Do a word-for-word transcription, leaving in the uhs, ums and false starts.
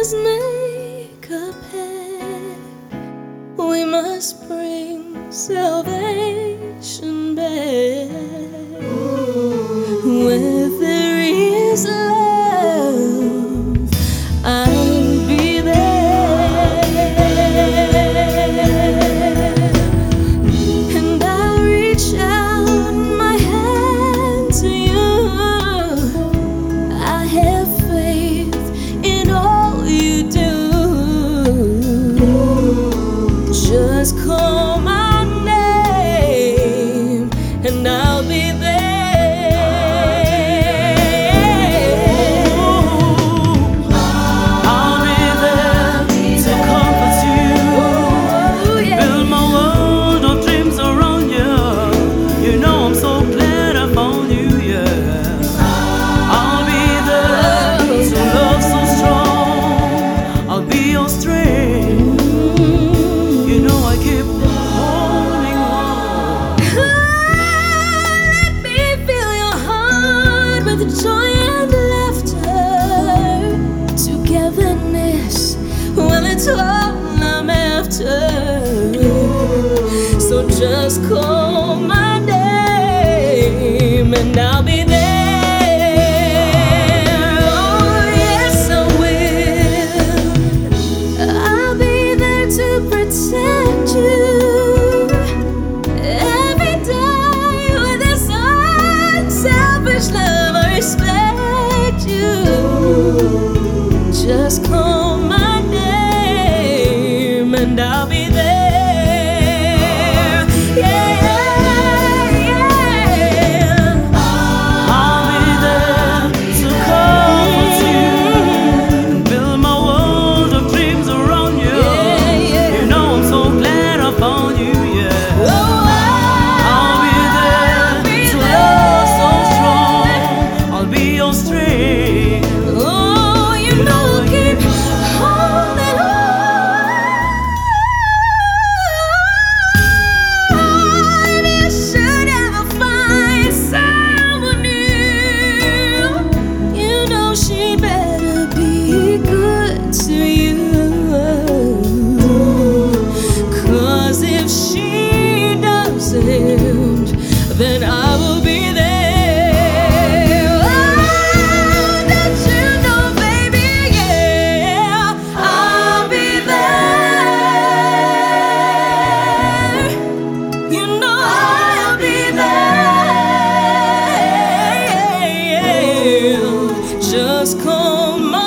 must make a pact. We must bring salvation back. Where there is love, I'll be there, and I'll reach out my hand to you. I have faith in all you do. Just call my name and I'll be there. Joy and laughter, togetherness, well, it's all I'm after. So just call my name and I'll be there. Oh, yes, I will. I'll be there to protect you. Every day with this unselfish love, respect you. Just call my name and I'll be there. Yeah, yeah. I'll be there to comfort you and build my world of dreams around you. Yeah, yeah. You know I'm so glad I found you. Yeah. Oh, I'll be there to love so strong. I'll be your strength. oh, you know I'll keep holding on. If you should ever find someone new, you know she better be good to you. 'Cause if she doesn't, then I will be there. Oh, don't you know, baby, yeah, I'll be there. You know I'll be there. Just call my